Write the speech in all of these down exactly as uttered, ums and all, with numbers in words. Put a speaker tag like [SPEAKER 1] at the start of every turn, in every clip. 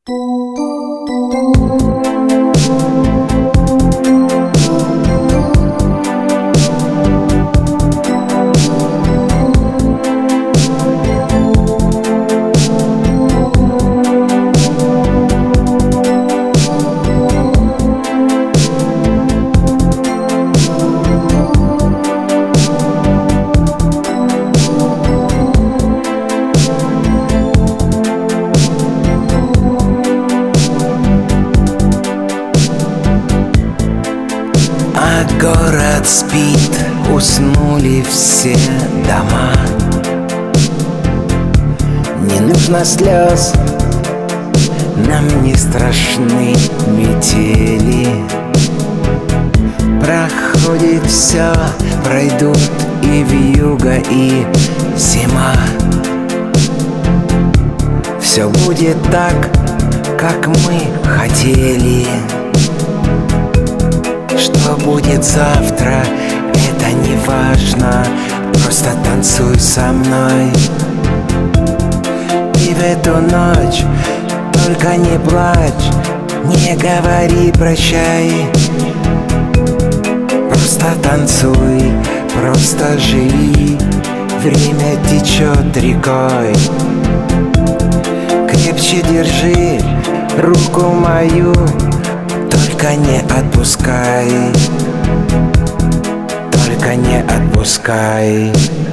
[SPEAKER 1] А город спит, уснули все дома. Не нужно слез, нам не страшны метели. Проходит все, пройдут и вьюга, и зима. Все будет так, как мы хотели. Что будет завтра, это не важно. Просто танцуй со мной. И в эту ночь только не плачь, не говори прощай. Просто танцуй, просто живи. Время течет рекой. Крепче держи руку мою, только не отпускай, только не отпускай.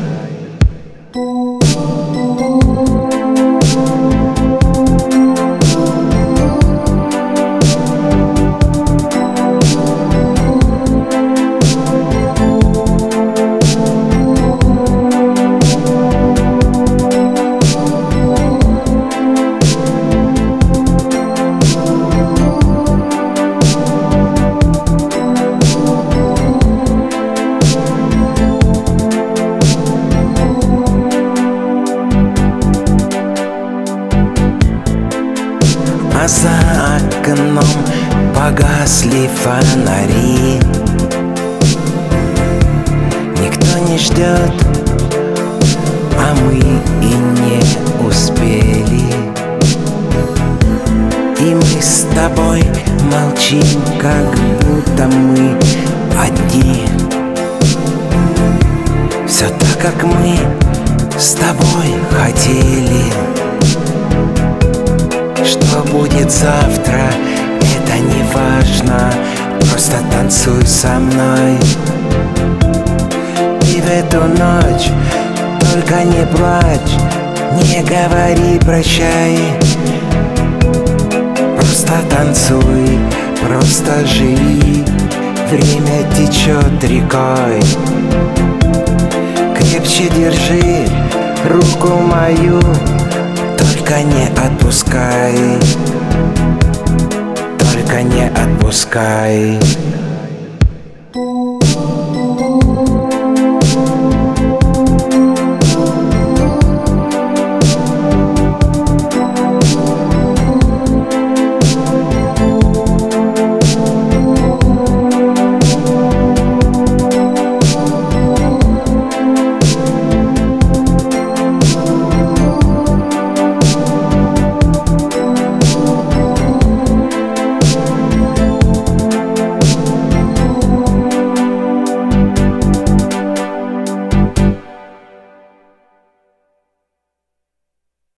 [SPEAKER 1] А за окном погасли фонари. Никто не ждет, а мы и не успели. И мы с тобой молчим, как будто мы одни. Все так, как мы с тобой хотели. Что будет завтра, это не важно. Просто танцуй со мной. И в эту ночь только не плачь, не говори прощай. Просто танцуй, просто живи. Время течет рекой. Крепче держи руку мою, только не отпускай, только не отпускай.